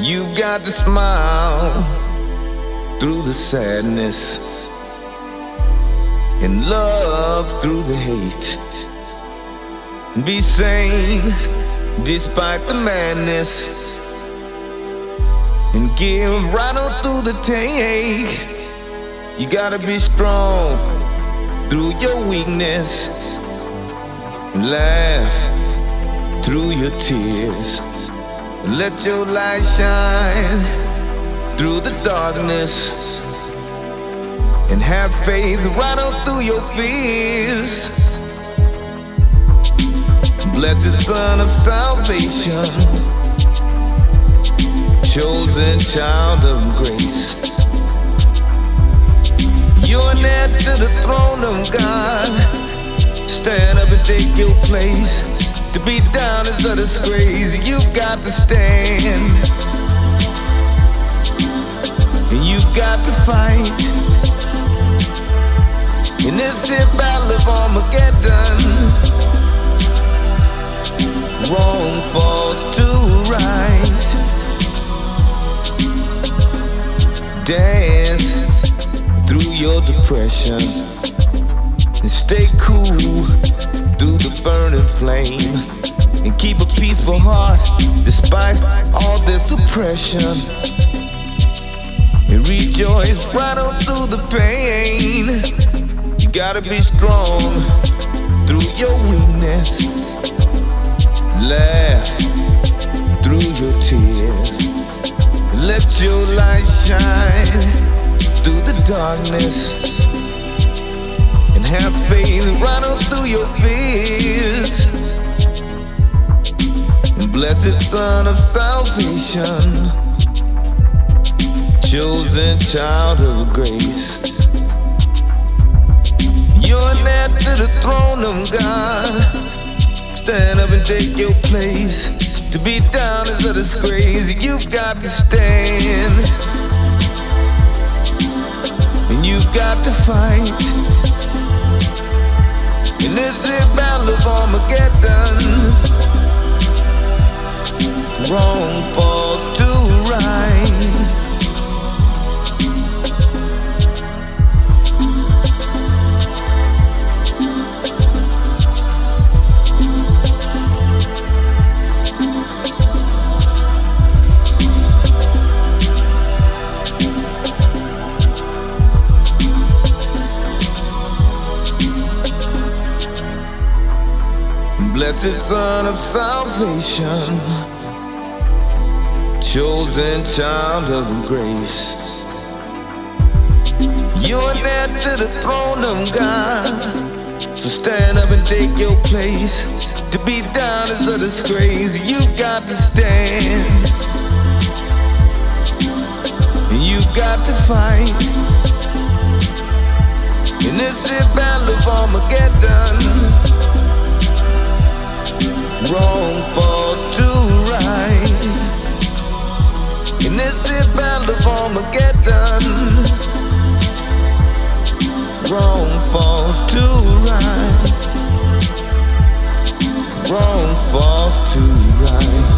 You've got to smile through the sadness and love through the hate. Be sane despite the madness and give right on through the take. You gotta be strong through your weakness and laugh through your tears. Let your light shine through the darkness and have faith right on through your fears. Blessed Son of salvation, chosen child of grace, you're near to the throne of God. Stand up and take your place. To be down is a disgrace. You've got to stand, and you've got to fight in this here battle of Armageddon. Wrong falls to right. Dance through your depression and stay cool through the burning flame, and keep a peaceful heart despite all this oppression, and rejoice right on through the pain. You gotta be strong through your weakness, laugh through your tears, let your light shine through the darkness, have faith right on through your fears. And blessed Son of salvation, chosen child of grace, you're near to the throne of God. Stand up and take your place. To be down is a disgrace. You've got to stand, and you've got to fight in this battle of Armageddon. Wrong falls to right. Blessed Son of salvation, chosen child of grace, you're near to the throne of God. So stand up and take your place. To be down is a disgrace. You've got to stand, and you've got to fight in this battle of Armageddon. Wrong falls to right in this battle of Armageddon. Wrong falls to right. Wrong falls to right.